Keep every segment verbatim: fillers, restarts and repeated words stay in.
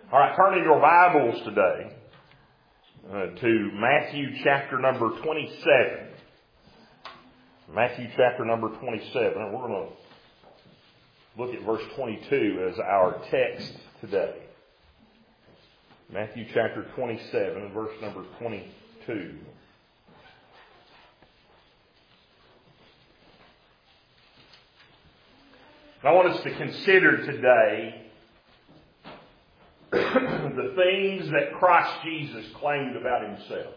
All right, turn in your Bibles today uh, to Matthew chapter number twenty-seven. Matthew chapter number twenty-seven. And we're going to look at verse twenty-two as our text today. Matthew chapter twenty-seven and verse number twenty-two. I want us to consider today the things that Christ Jesus claimed about himself.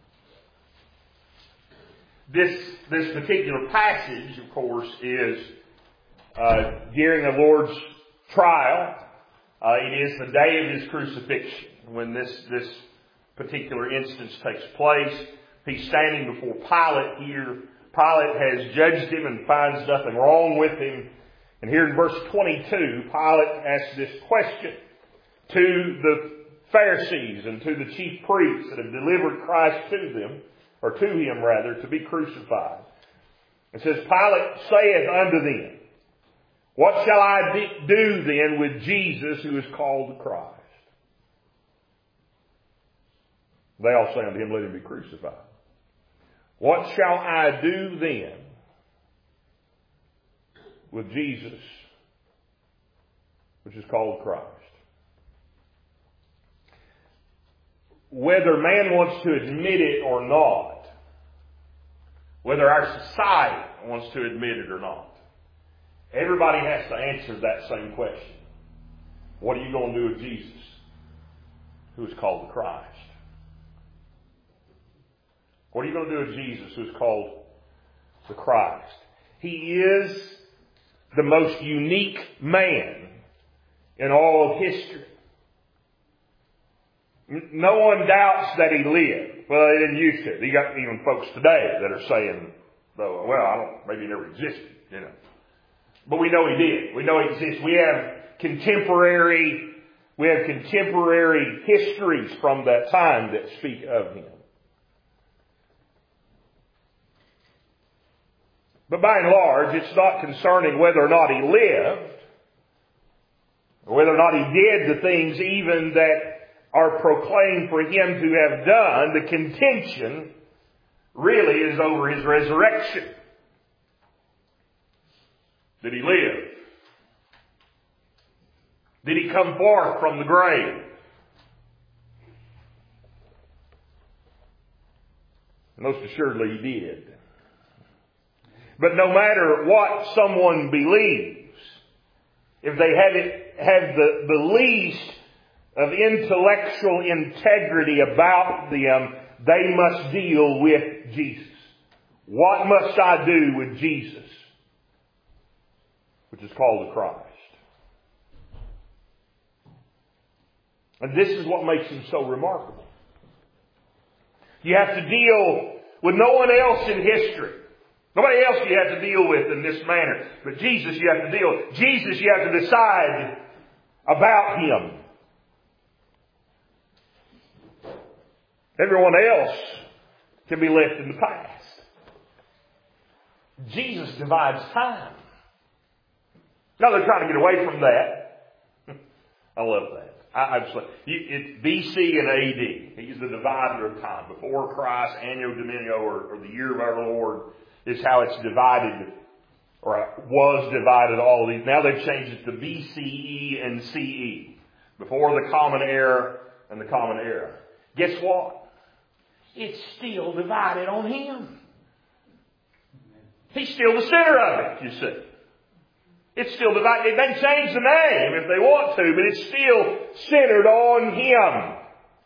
This, this particular passage, of course, is uh, during the Lord's trial. Uh, it is the day of his crucifixion when this, this particular instance takes place. He's standing before Pilate here. Pilate has judged him and finds nothing wrong with him. And here in verse twenty-two, Pilate asks this question to the Pharisees and to the chief priests that have delivered Christ to them, or to him rather, to be crucified. It says, Pilate saith unto them, What shall I do then with Jesus who is called the Christ? They all say unto him, Let him be crucified. What shall I do then with Jesus, which is called Christ? Whether man wants to admit it or not, whether our society wants to admit it or not, everybody has to answer that same question. What are you going to do with Jesus, who is called the Christ? What are you going to do with Jesus, who is called the Christ? He is the most unique man in all of history. No one doubts that he lived. Well, they didn't used to. You got even folks today that are saying, oh, well, I don't, maybe he never existed, you know. But we know he did. We know he exists. We have contemporary, we have contemporary histories from that time that speak of him. But by and large, it's not concerning whether or not he lived, or whether or not he did the things even that are proclaimed for him to have done. The contention really is over his resurrection. Did he live? Did he come forth from the grave? Most assuredly he did. But no matter what someone believes, if they have it, have the, the least of intellectual integrity about them, they must deal with Jesus. What must I do with Jesus, which is called the Christ? And this is what makes him so remarkable. You have to deal with no one else in history. Nobody else you have to deal with in this manner. But Jesus you have to deal with. Jesus you have to decide about him. Everyone else can be left in the past. Jesus divides time. Now they're trying to get away from that. I love that. I, I just, it's B C and A D. He's the divider of time. Before Christ, Anno Domini, or, or the year of our Lord, is how it's divided, or was divided, all of these. Now they've changed it to B C E and C E. Before the Common Era and the Common Era. Guess what? It's still divided on him. He's still the center of it, you see. It's still divided. They can change the name if they want to, but it's still centered on him.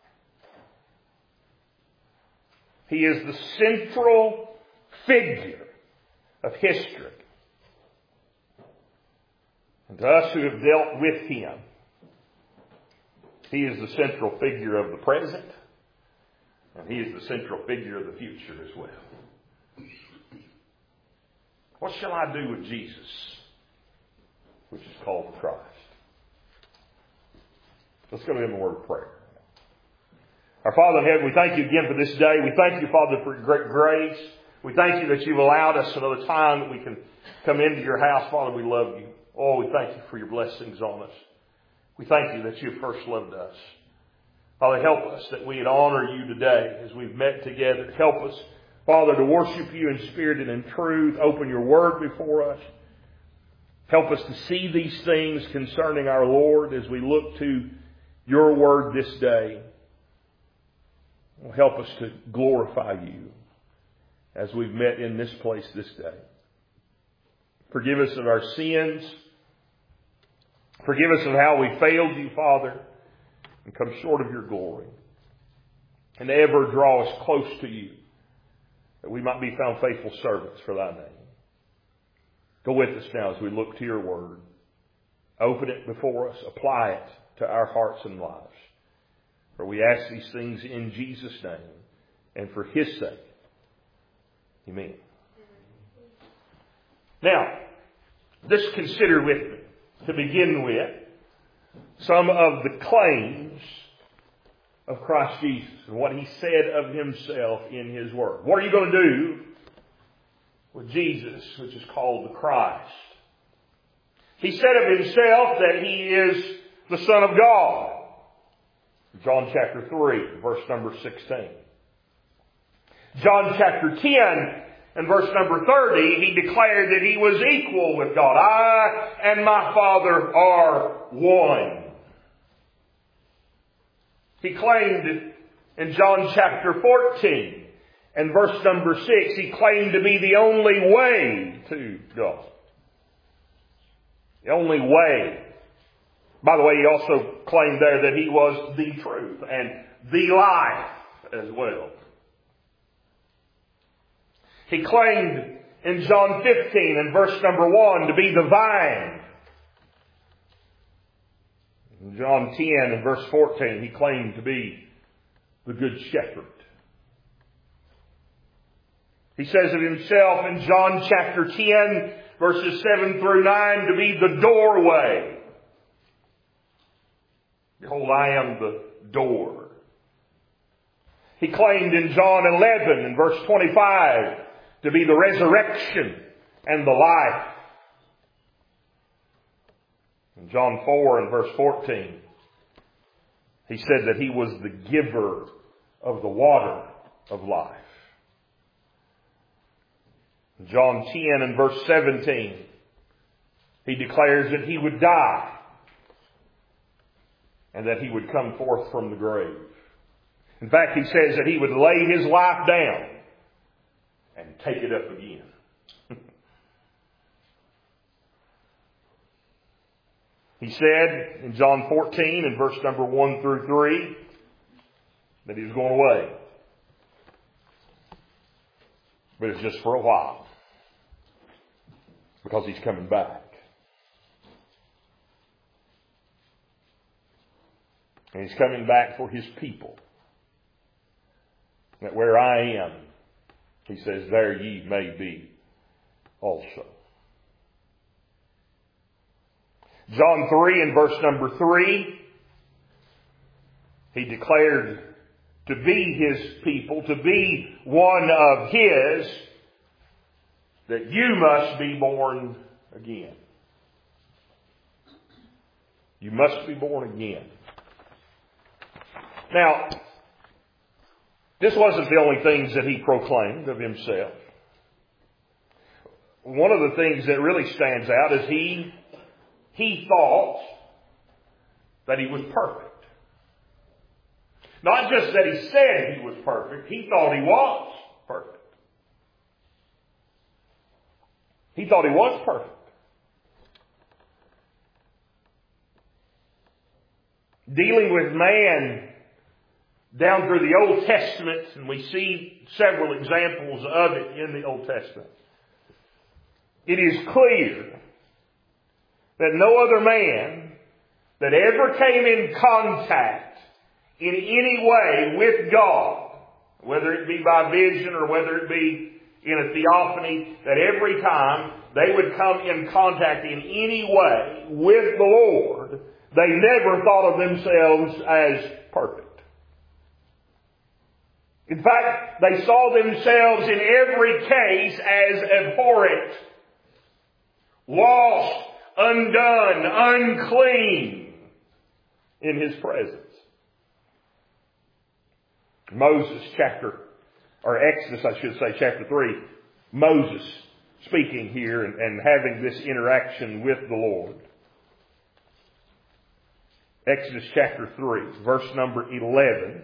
He is the central figure of history. And to us who have dealt with him, he is the central figure of the present. And he is the central figure of the future as well. What shall I do with Jesus, which is called the Christ? Let's go to him in a word of prayer. Our Father in heaven, we thank you again for this day. We thank you, Father, for your great grace. We thank you that you've allowed us another time that we can come into your house. Father, we love you. Oh, we thank you for your blessings on us. We thank you that you first loved us. Father, help us that we'd honor you today as we've met together. Help us, Father, to worship you in spirit and in truth. Open your word before us. Help us to see these things concerning our Lord as we look to your word this day. Help us to glorify you as we've met in this place this day. Forgive us of our sins. Forgive us of how we failed you, Father, and come short of your glory. And ever draw us close to you, that we might be found faithful servants for thy name. Go with us now as we look to your word. Open it before us. Apply it to our hearts and lives. For we ask these things in Jesus' name and for his sake. Amen. Now, let's consider with me, to begin with, some of the claims of Christ Jesus and what he said of himself in his word. What are you going to do with Jesus, which is called the Christ? He said of himself that he is the Son of God. John chapter three, verse number sixteen. John chapter ten and verse number thirty, he declared that he was equal with God. I and my Father are one. He claimed in John chapter fourteen and verse number six, he claimed to be the only way to God. The only way. By the way, he also claimed there that he was the truth and the life as well. He claimed in John fifteen and verse number one to be the vine. In John ten and verse fourteen, he claimed to be the good shepherd. He says of himself in John chapter ten, verses seven through nine, to be the doorway. Behold, I am the door. He claimed in John eleven and verse twenty-five to be the resurrection and the life. In John four and verse fourteen, he said that he was the giver of the water of life. In John ten and verse seventeen, he declares that he would die and that he would come forth from the grave. In fact, he says that he would lay his life down and take it up again. He said in John fourteen and verse number one through three that he was going away. But it's just for a while, because he's coming back. And he's coming back for his people. That where I am, he says, there ye may be also. John three and verse number three, he declared to be his people, to be one of his, that you must be born again. You must be born again. Now, this wasn't the only things that he proclaimed of himself. One of the things that really stands out is he, he thought that he was perfect. Not just that he said he was perfect, he thought he was perfect. He thought he was perfect. Dealing with man down through the Old Testament, and we see several examples of it in the Old Testament, it is clear that no other man that ever came in contact in any way with God, whether it be by vision or whether it be in a theophany, that every time they would come in contact in any way with the Lord, they never thought of themselves as perfect. In fact, they saw themselves in every case as abhorrent, lost, undone, unclean. in His presence. Moses chapter, or Exodus I should say, chapter three, Moses speaking here and, and having this interaction with the Lord. Exodus chapter three, verse number eleven.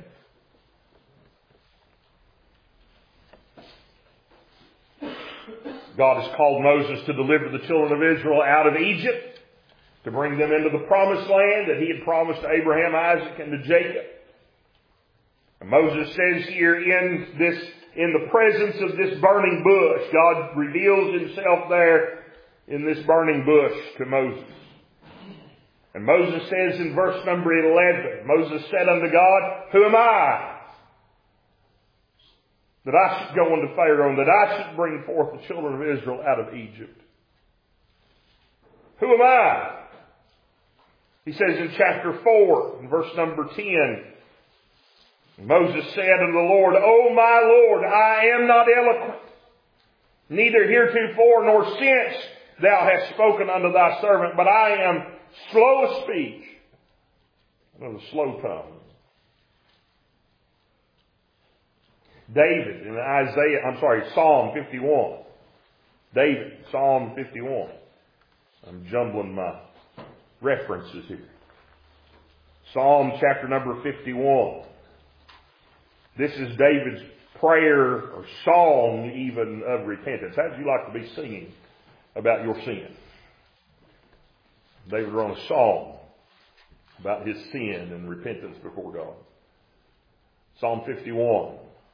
God has called Moses to deliver the children of Israel out of Egypt, to bring them into the promised land that He had promised to Abraham, Isaac, and to Jacob. And Moses says here in this, in the presence of this burning bush, God reveals Himself there in this burning bush to Moses. And Moses says in verse number eleven, Moses said unto God, Who am I, that I should go unto Pharaoh, and that I should bring forth the children of Israel out of Egypt? Who am I? He says in chapter four, in verse number ten, Moses said unto the Lord, O my Lord, I am not eloquent, neither heretofore nor since thou hast spoken unto thy servant, but I am slow of speech and of a slow tongue. David in Isaiah, I'm sorry, Psalm fifty-one. David, Psalm fifty-one. I'm jumbling my references here. Psalm chapter number fifty-one. This is David's prayer or song even of repentance. How would you like to be singing about your sin? David wrote a song about his sin and repentance before God. Psalm fifty-one.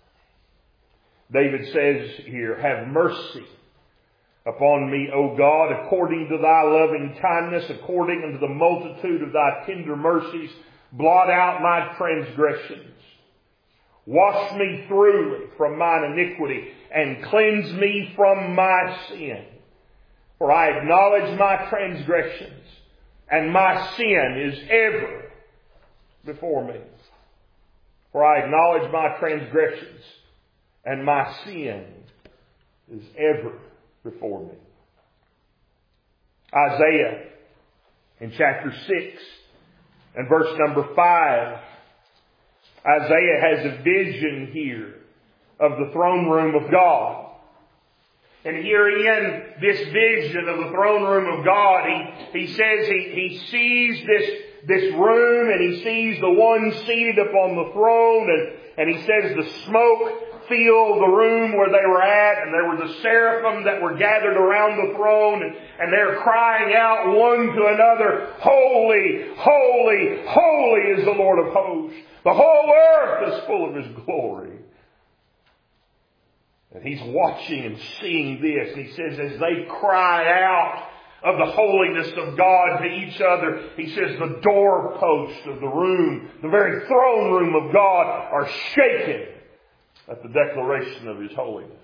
David says here, Have mercy upon me, O God, according to thy loving kindness, according unto the multitude of thy tender mercies, blot out my transgressions. Wash me thoroughly from mine iniquity, and cleanse me from my sin. For I acknowledge my transgressions, and my sin is ever before me. For I acknowledge my transgressions, and my sin is ever before me. Isaiah in chapter six and verse number five. Isaiah has a vision here of the throne room of God. And here in this vision of the throne room of God, he, he says he, he sees this, this room, and he sees the one seated upon the throne, and, and he says the smoke filled the room where they were at, and there were the seraphim that were gathered around the throne, and, and they're crying out one to another, Holy, holy, holy is the Lord of hosts. The whole earth is full of His glory. And He's watching and seeing this. And He says as they cry out of the holiness of God to each other, He says the doorposts of the room, the very throne room of God, are shaken at the declaration of His holiness.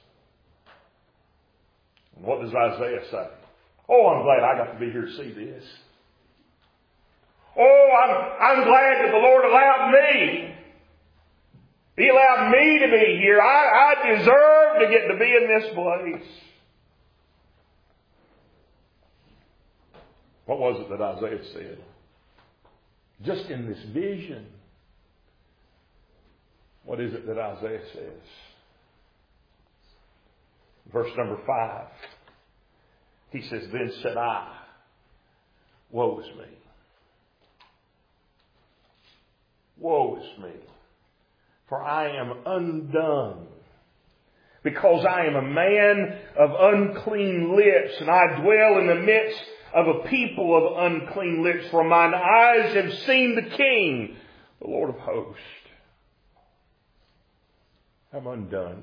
And what does Isaiah say? Oh, I'm glad I got to be here to see this. Oh, I'm, I'm glad that the Lord allowed me. He allowed me to be here. I, I deserve to get to be in this place. What was it that Isaiah said? Just in this vision. What is it that Isaiah says? Verse number five. He says, Then said I, Woe is me. Woe is me, for I am undone, because I am a man of unclean lips, and I dwell in the midst of a people of unclean lips, for mine eyes have seen the King, the Lord of hosts. I'm undone.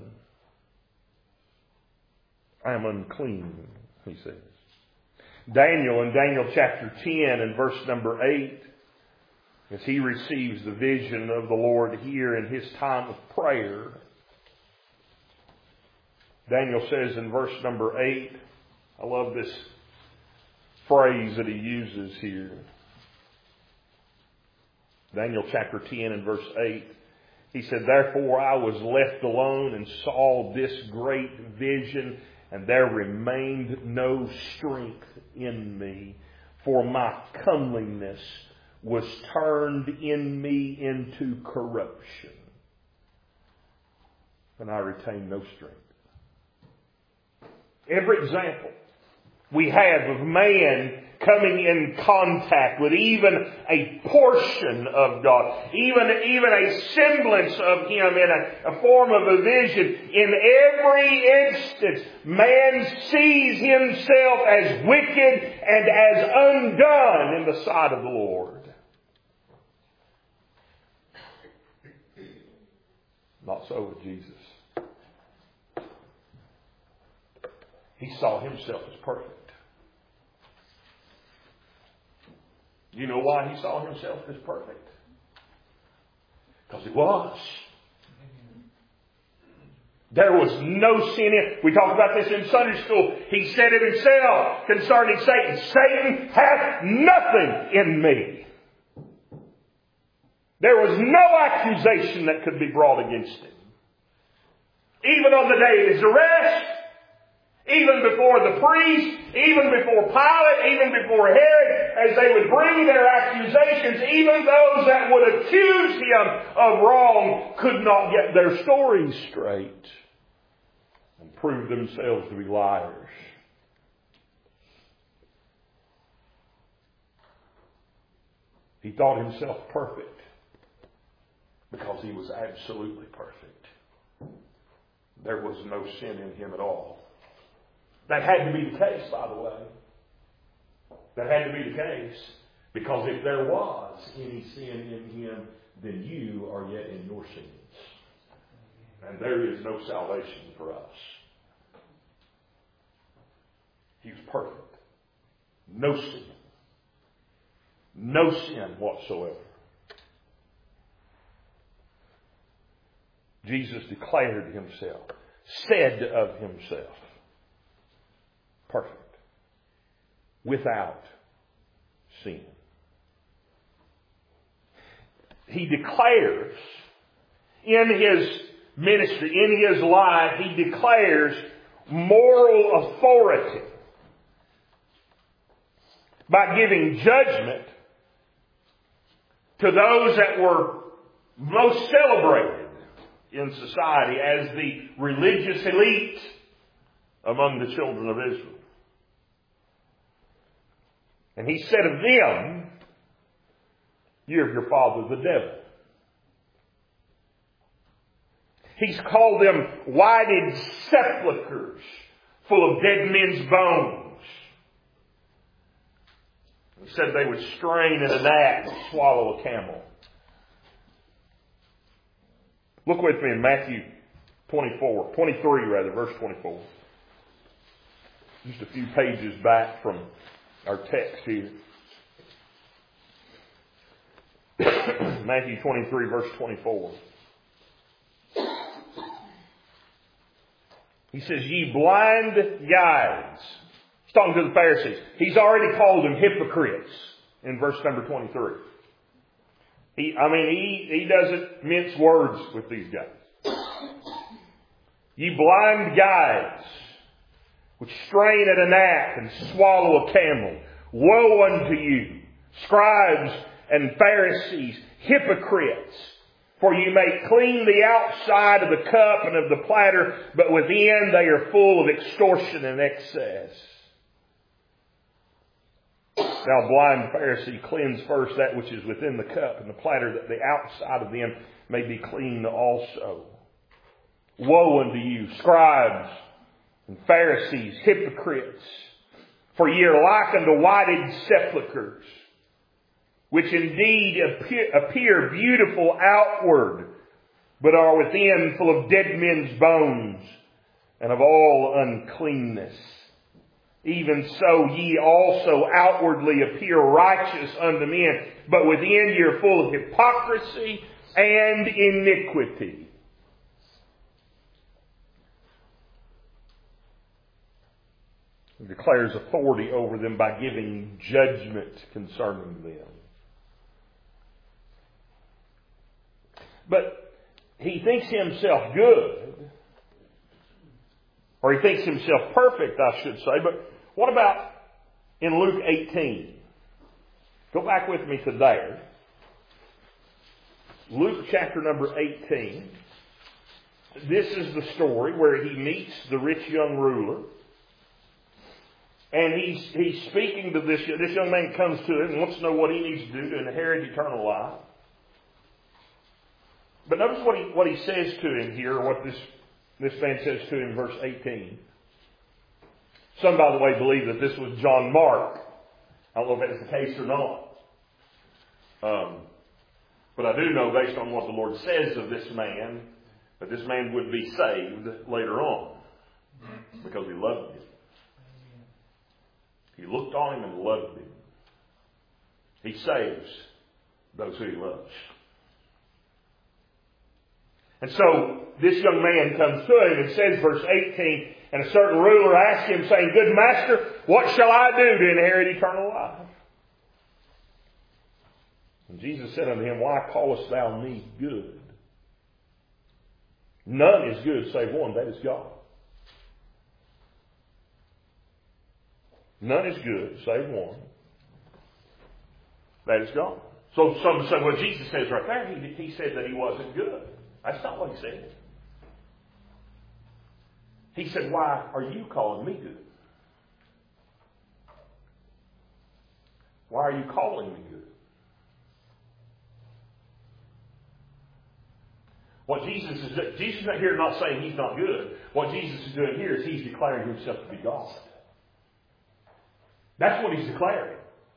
I am unclean, he says. Daniel in Daniel chapter ten and verse number eight, as he receives the vision of the Lord here in his time of prayer, Daniel says in verse number eight, I love this phrase that he uses here. Daniel chapter ten and verse eight. He said, Therefore I was left alone and saw this great vision, and there remained no strength in me, for my comeliness was turned in me into corruption, and I retained no strength. Every example we have of man coming in contact with even a portion of God, even, even a semblance of Him in a, a form of a vision. In every instance, man sees himself as wicked and as undone in the sight of the Lord. Not so with Jesus. He saw Himself as perfect. You know why He saw Himself as perfect? Because He was. There was no sin in. We talked about this in Sunday school. He said it Himself concerning Satan. Satan hath nothing in me. There was no accusation that could be brought against Him. Even on the day of His arrest, even before the priest, even before Pilate, even before Herod, as they would bring their accusations, even those that would accuse Him of wrong could not get their stories straight and prove themselves to be liars. He thought Himself perfect because He was absolutely perfect. There was no sin in Him at all. That had to be the case, by the way. That had to be the case. Because if there was any sin in Him, then you are yet in your sins. And there is no salvation for us. He was perfect. No sin. No sin whatsoever. Jesus declared Himself, said of Himself, perfect, without sin. He declares in His ministry, in His life, He declares moral authority by giving judgment to those that were most celebrated in society as the religious elite among the children of Israel. And He said of them, you're of your father the devil. He's called them whited sepulchres full of dead men's bones. He said they would strain at a gnat and swallow a camel. Look with me in Matthew twenty-four, twenty-three rather, verse twenty-four. Just a few pages back from our text here. Matthew twenty-three, verse twenty-four. He says, ye blind guides. He's talking to the Pharisees. He's already called them hypocrites in verse number twenty-three. He, I mean, he, he doesn't mince words with these guys. Ye blind guides, which strain at a gnat and swallow a camel. Woe unto you, scribes and Pharisees, hypocrites! For you may clean the outside of the cup and of the platter, but within they are full of extortion and excess. Thou blind Pharisee, cleanse first that which is within the cup and the platter, that the outside of them may be clean also. Woe unto you, scribes and Pharisees, hypocrites! For ye are like unto whited sepulchres, which indeed appear, appear beautiful outward, but are within full of dead men's bones and of all uncleanness. Even so ye also outwardly appear righteous unto men, but within ye are full of hypocrisy and iniquity. He declares authority over them by giving judgment concerning them. But he thinks himself good, or he thinks himself perfect, I should say. But what about in Luke eighteen? Go back with me to there. Luke chapter number eighteen. This is the story where he meets the rich young ruler. And he's, he's speaking to this, this young man comes to him and wants to know what he needs to do to inherit eternal life. But notice what he, what he says to him here, what this, this man says to him in verse eighteen. Some, by the way, believe that this was John Mark. I don't know if that's the case or not. Um, but I do know, based on what the Lord says of this man, that this man would be saved later on because he loved him. He looked on him and loved him. He saves those who he loves. And so this young man comes to him and says, verse eighteen, and a certain ruler asked him, saying, Good master, what shall I do to inherit eternal life? And Jesus said unto him, Why callest thou me good? None is good save one, that is God. None is good save one, that is God. So some say, well, Jesus says right there, he, he said that he wasn't good. That's not what he said. He said, why are you calling me good? Why are you calling me good? What Jesus is doing, Jesus is not here not saying he's not good. What Jesus is doing here is he's declaring himself to be God. That's what he's declaring.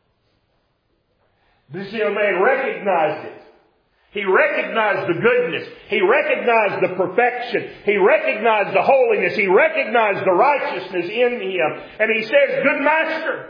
This young man recognized it. He recognized the goodness. He recognized the perfection. He recognized the holiness. He recognized the righteousness in him. And he says, Good master.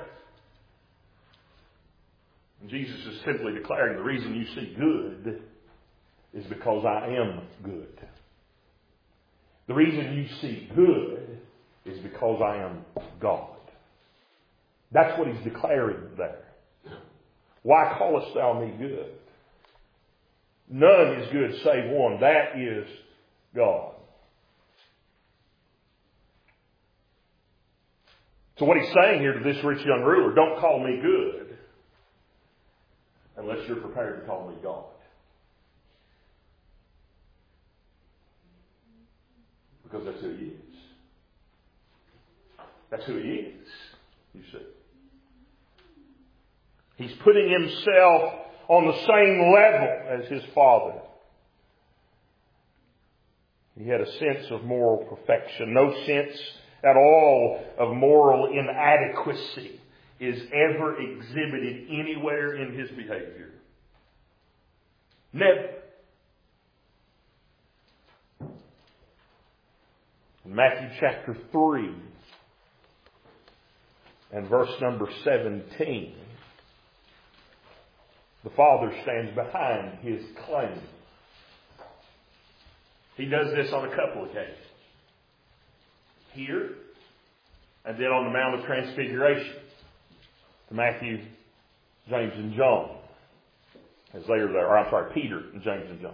And Jesus is simply declaring the reason you see good is because I am good. The reason you see good is because I am God. That's what he's declaring there. Why callest thou me good? None is good save one. That is God. So what he's saying here to this rich young ruler, don't call me good unless you're prepared to call me God. Because that's who he is. That's who he is, you see. He's putting himself on the same level as his Father. He had a sense of moral perfection. No sense at all of moral inadequacy is ever exhibited anywhere in his behavior. Never. In Matthew chapter three and verse number seventeen, the Father stands behind his claim. He does this on a couple of occasions. Here, and then on the Mount of Transfiguration, to Matthew, James, and John, as they are there. Or I'm sorry, Peter and James and John.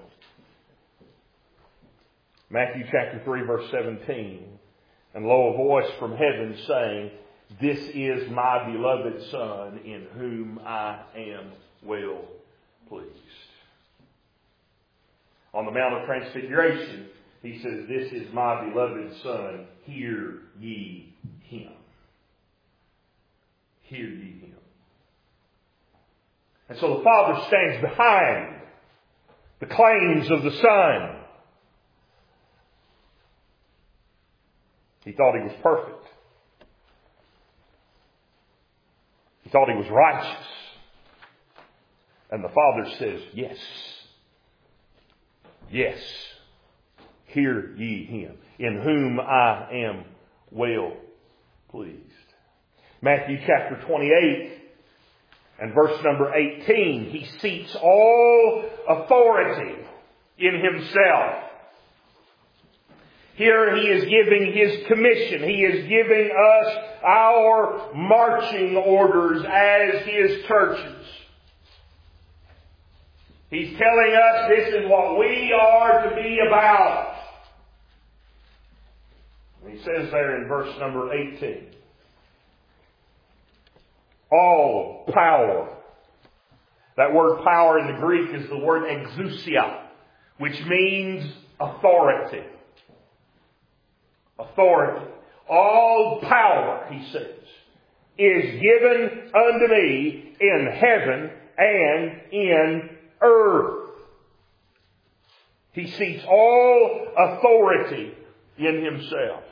Matthew chapter three, verse seventeen. And lo, a voice from heaven saying, This is my beloved Son, in whom I am well pleased. On the Mount of Transfiguration, he says, This is my beloved Son, hear ye him. Hear ye him. And so the Father stands behind the claims of the Son. He thought he was perfect. He thought he was righteous. And the Father says, Yes. Yes. Hear ye him, in whom I am well pleased. Matthew chapter twenty-eight and verse number eighteen. He seats all authority in himself. Here he is giving his commission. He is giving us our marching orders as his churches. He's telling us this is what we are to be about. And he says there in verse number eighteen, All power That word power in the Greek is the word exousia, which means authority. Authority. All power, he says, is given unto me in heaven and in earth. He seeks all authority in himself.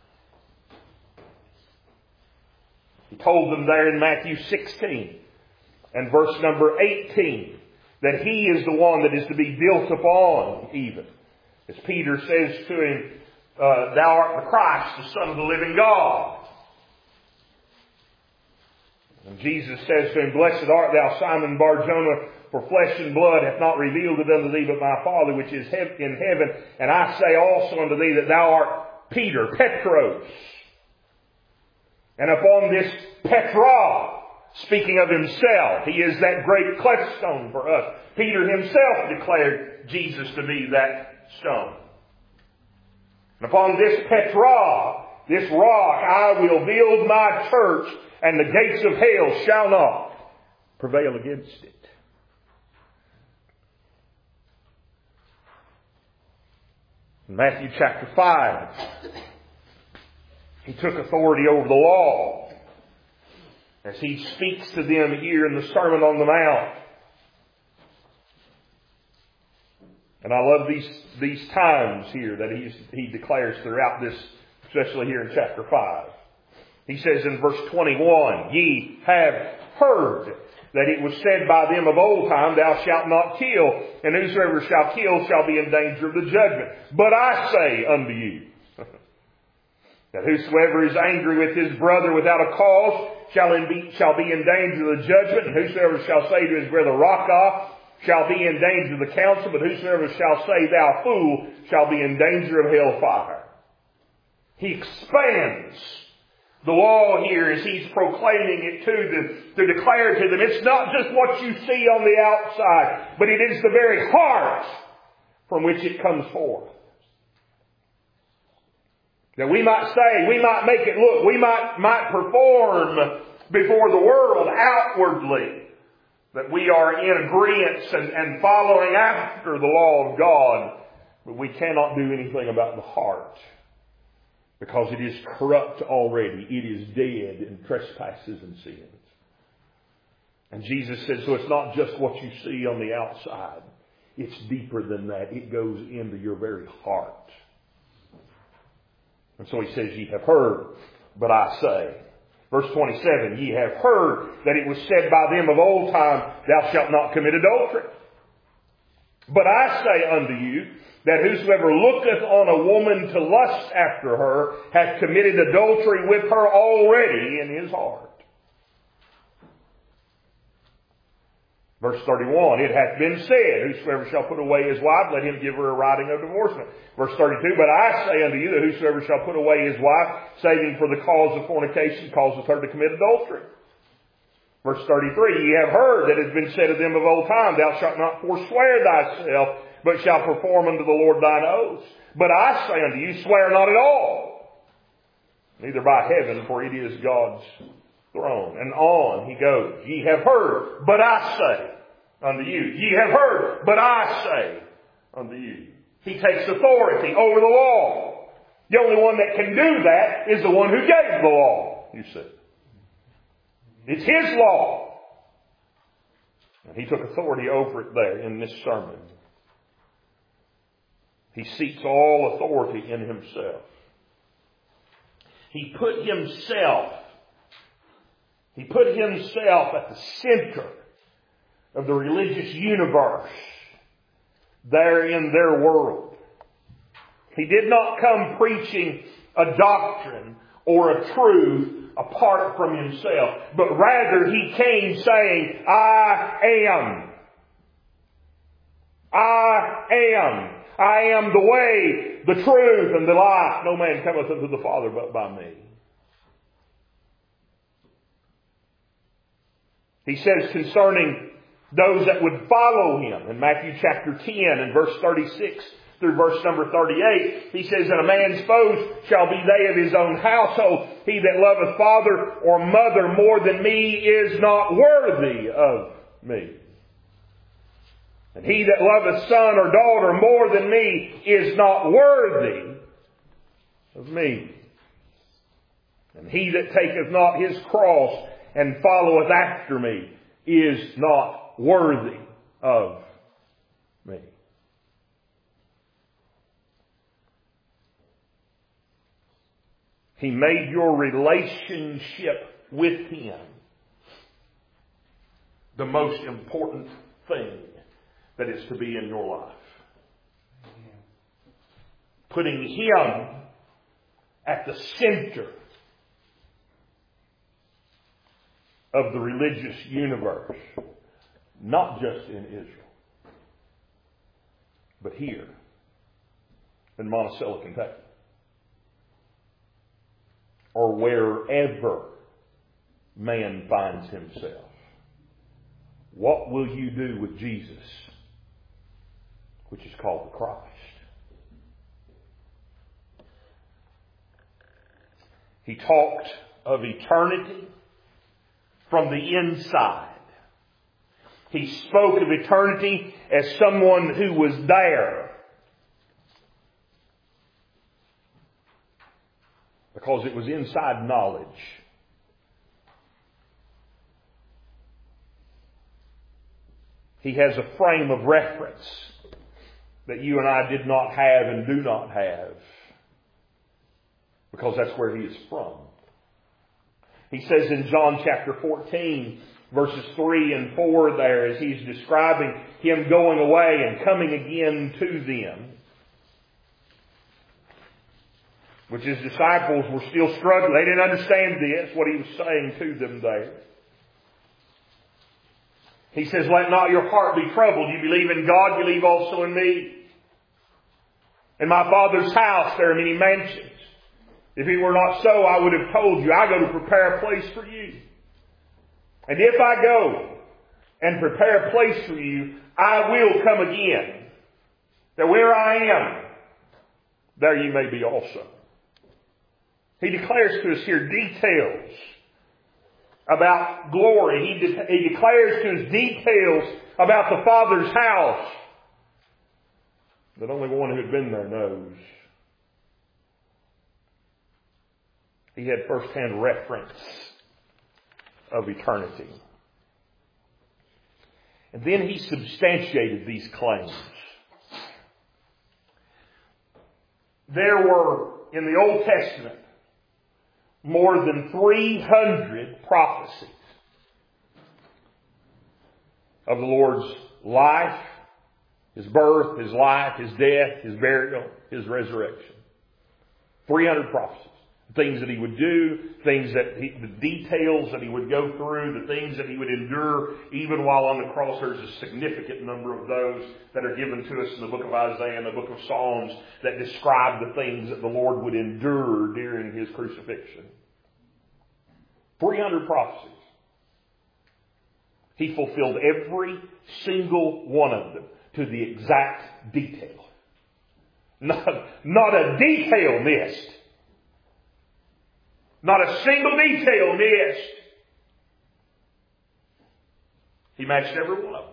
He told them there in Matthew sixteen and verse number eighteen that he is the one that is to be built upon even. As Peter says to him, uh, thou art the Christ, the Son of the living God. And Jesus says to him, blessed art thou, Simon Bar-Jonah, for flesh and blood hath not revealed it unto thee, but my Father which is in heaven. And I say also unto thee that thou art Peter, Petros. And upon this Petra, speaking of himself, he is that great clefstone for us. Peter himself declared Jesus to be that stone. And upon this Petra, this rock, I will build my church, and the gates of hell shall not prevail against it. In Matthew chapter five, he took authority over the law. As he speaks to them here in the Sermon on the Mount. And I love these, these times here that he's, he declares throughout this, especially here in chapter five. He says in verse twenty-one, ye have heard that it was said by them of old time, thou shalt not kill, and whosoever shall kill shall be in danger of the judgment. But I say unto you, that whosoever is angry with his brother without a cause shall, in be, shall be in danger of the judgment, and whosoever shall say to his brother, Raca, shall be in danger of the council, but whosoever shall say, thou fool, shall be in danger of hellfire. He expands the law here as he's proclaiming it to them, to declare to them, it's not just what you see on the outside, but it is the very heart from which it comes forth. That we might say, we might make it look, we might, might perform before the world outwardly that we are in agreement and, and following after the law of God, but we cannot do anything about the heart because it is corrupt already. It is dead in trespasses and sins. And Jesus said, so it's not just what you see on the outside. It's deeper than that. It goes into your very heart. And so he says, ye have heard, but I say. Verse twenty-seven, ye have heard that it was said by them of old time, thou shalt not commit adultery. But I say unto you, that whosoever looketh on a woman to lust after her, hath committed adultery with her already in his heart. Verse thirty-one, it hath been said, whosoever shall put away his wife, let him give her a writing of divorcement. Verse thirty-two, but I say unto you that whosoever shall put away his wife, saving for the cause of fornication, causeth her to commit adultery. Verse thirty-three, ye have heard that it has been said of them of old time, thou shalt not forswear thyself, but shalt perform unto the Lord thine oaths. But I say unto you, swear not at all, neither by heaven, for it is God's throne. And on he goes. Ye have heard, but I say unto you. Ye have heard, but I say unto you. He takes authority over the law. The only one that can do that is the one who gave the law, you see. It's his law. And he took authority over it there in this sermon. He seeks all authority in himself. He put himself He put himself at the center of the religious universe there in their world. He did not come preaching a doctrine or a truth apart from himself, but rather he came saying, I am. I am. I am the way, the truth, and the life. No man cometh unto the Father but by me. He says concerning those that would follow him in Matthew chapter ten and verse thirty-six through verse number thirty-eight, he says, and a man's foes shall be they of his own household. He that loveth father or mother more than me is not worthy of me. And he that loveth son or daughter more than me is not worthy of me. And he that taketh not his cross and followeth after me is not worthy of me. He made your relationship with Him the most important thing that is to be in your life. Putting Him at the center of the religious universe, not just in Israel, but here in Monticello, Kentucky, or wherever man finds himself. What will you do with Jesus, which is called the Christ? He talked of eternity from the inside. He spoke of eternity as someone who was there. Because it was inside knowledge. He has a frame of reference that you and I did not have and do not have. Because that's where He is from. He says in John chapter fourteen, verses three and four there, as He's describing Him going away and coming again to them, which His disciples were still struggling. They didn't understand this, what He was saying to them there. He says, let not your heart be troubled. You believe in God, believe also in me. In my Father's house there are many mansions. If it were not so, I would have told you, I go to prepare a place for you. And if I go and prepare a place for you, I will come again, that where I am, there you may be also. He declares to us here details about glory. He, de- he declares to us details about the Father's house that only one who had been there knows. He had first-hand reference of eternity. And then He substantiated these claims. There were, in the Old Testament, more than three hundred prophecies of the Lord's life, His birth, His life, His death, His burial, His resurrection. three hundred prophecies. Things that He would do, things that he, the details that He would go through, the things that He would endure even while on the cross. There's a significant number of those that are given to us in the book of Isaiah and the book of Psalms that describe the things that the Lord would endure during His crucifixion. three hundred prophecies. He fulfilled every single one of them to the exact detail. Not, not a detail missed. Not a single detail missed. He matched every one of them.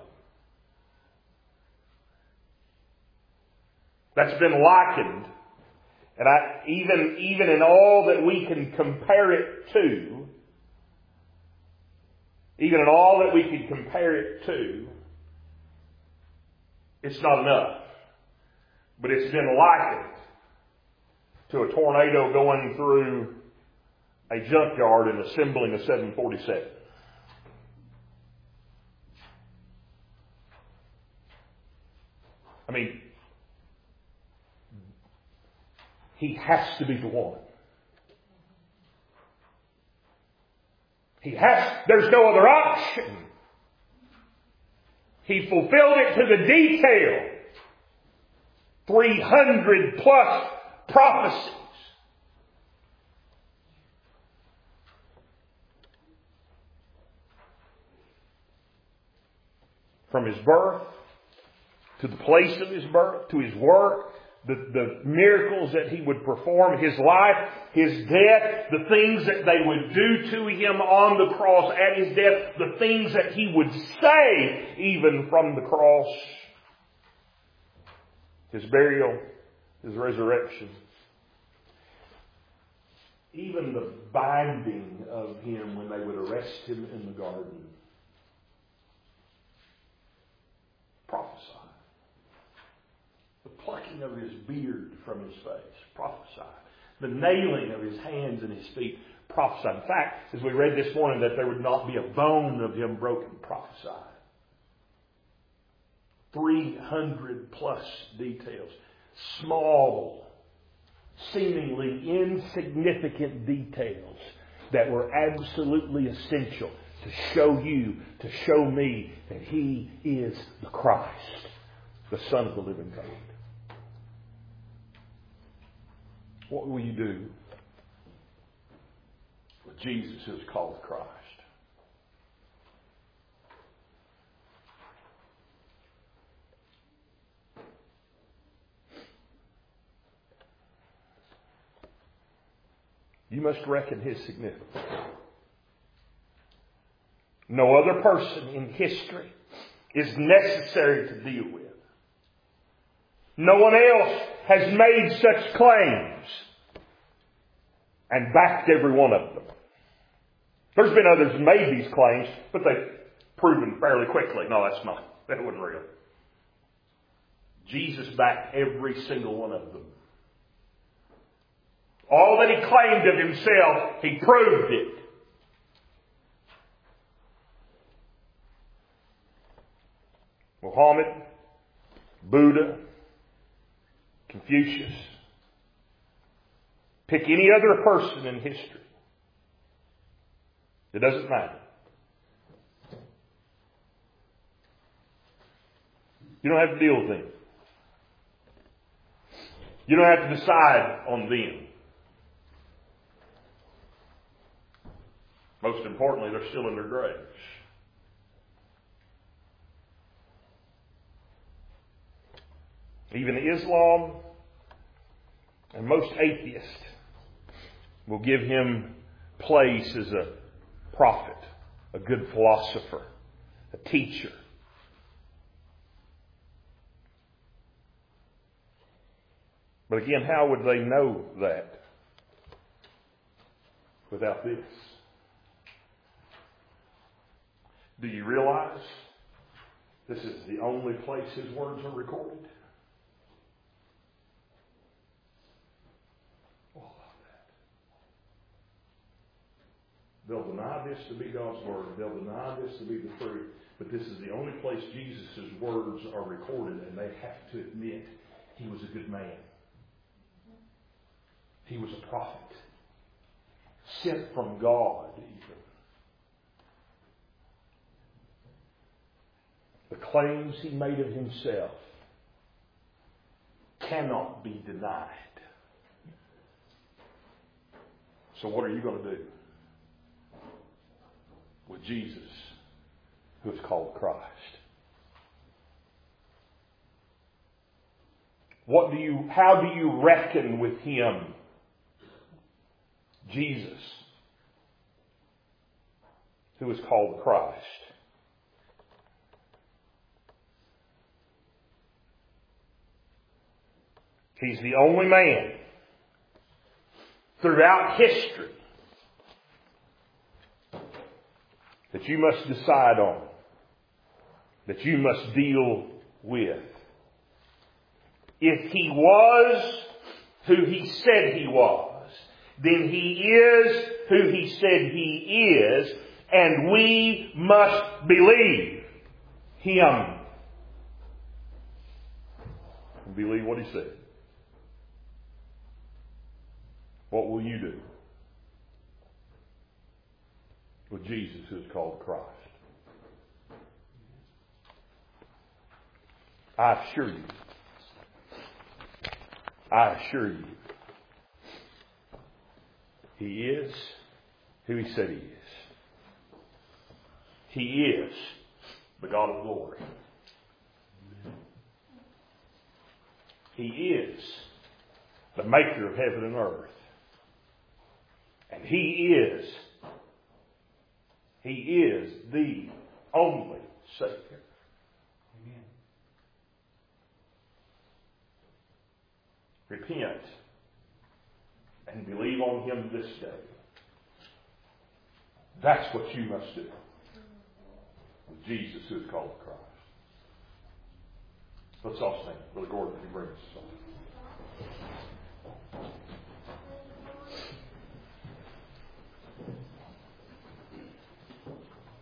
That's been likened, and I, even, even in all that we can compare it to, even in all that we can compare it to, it's not enough. But it's been likened to a tornado going through a junkyard and assembling a seven forty-seven. I mean, He has to be the one. He has, there's no other option. He fulfilled it to the detail. three hundred plus prophecies. From His birth, to the place of His birth, to His work, the, the miracles that He would perform, His life, His death, the things that they would do to Him on the cross at His death, the things that He would say even from the cross. His burial, His resurrection, even the binding of Him when they would arrest Him in the garden. Prophesy. The plucking of His beard from His face. Prophesy. The nailing of His hands and His feet. Prophesy. In fact, as we read this morning, that there would not be a bone of Him broken. Prophesy. three hundred plus details. Small, seemingly insignificant details that were absolutely essential to show you, to show me that He is the Christ, the Son of the living God. What will you do with Jesus who is called Christ? You must reckon His significance. No other person in history is necessary to deal with. No one else has made such claims and backed every one of them. There's been others who made these claims, but they've proven fairly quickly. No, that's not. That wasn't real. Jesus backed every single one of them. All that He claimed of Himself, He proved it. Muhammad, Buddha, Confucius, pick any other person in history. It doesn't matter. You don't have to deal with them. You don't have to decide on them. Most importantly, they're still in their graves. Even Islam and most atheists will give Him place as a prophet, a good philosopher, a teacher. But again, how would they know that without this? Do you realize this is the only place His words are recorded? They'll deny this to be God's Word. They'll deny this to be the truth. But this is the only place Jesus' words are recorded, and they have to admit He was a good man. He was a prophet. Sent from God, even. The claims He made of Himself cannot be denied. So what are you going to do with Jesus, who is called Christ? What do you, how do you reckon with Him, Jesus, who is called Christ? He's the only man throughout history that you must decide on, that you must deal with. If He was who He said He was, then He is who He said He is, and we must believe Him. Believe what He said. What will you do with Jesus, who is called Christ? I assure you, I assure you, He is who He said He is. He is the God of glory. He is the maker of heaven and earth. And He is, He is the only Savior. Amen. repent, and believe on Him this day. That's what you must do with Jesus who is called the Christ. Let's all stand. Brother Gordon, if you bring us something.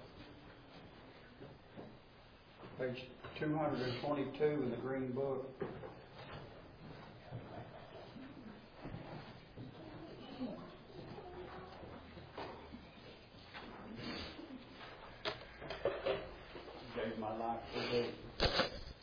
Page two hundred twenty-two in the Green Book.